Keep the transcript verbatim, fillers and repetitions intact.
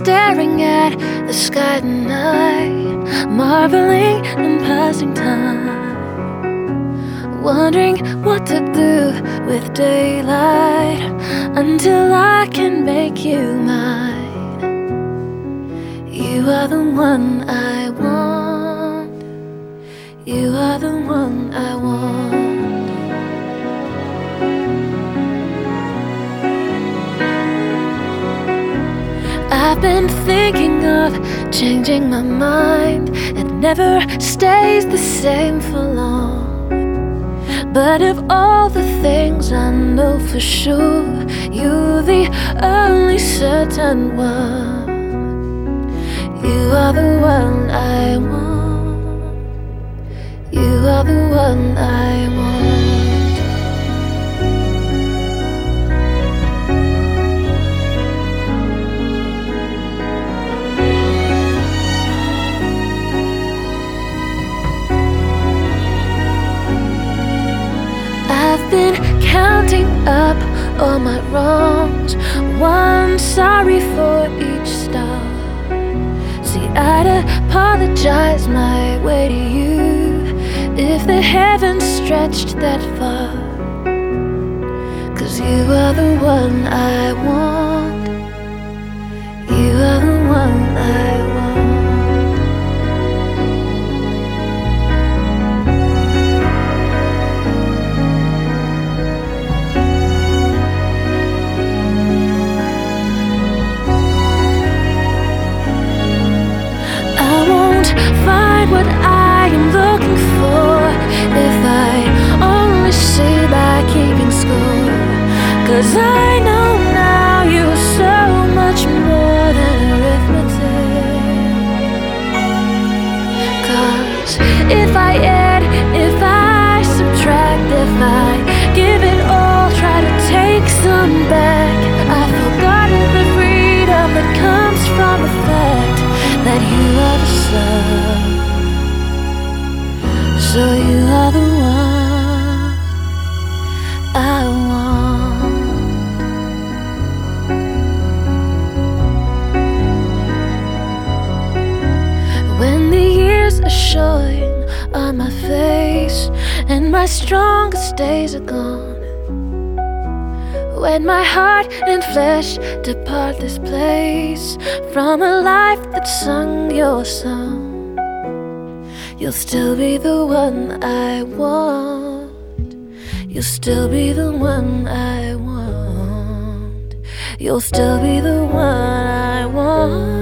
staring at the sky tonight, marveling and passing time, wondering what to do with daylight until I can make you mine. You are the one I want. You are the one I want. I've been thinking of changing my mind. It never stays the same for long. But of all the things I know for sure, you're the only certain one. You are the one I want. You are the one I want. I've been counting up all my wrongs, one sorry for each star. See, I'd apologize my way to you if the heavens stretched that far. 'Cause you are the one I want. You are the one I want. Find what I am looking for if I only see by keeping score. 'Cause I know now you're so much more than arithmetic. 'Cause if I add, if I subtract, if I give it all, try to take some back, I've forgotten the freedom that comes from the fact that you are the sun. So you are the one I want. When the years are showing on my face and my strongest days are gone, when my heart and flesh depart this place from a life that sung your song, you'll still be the one I want. You'll still be the one I want. You'll still be the one I want.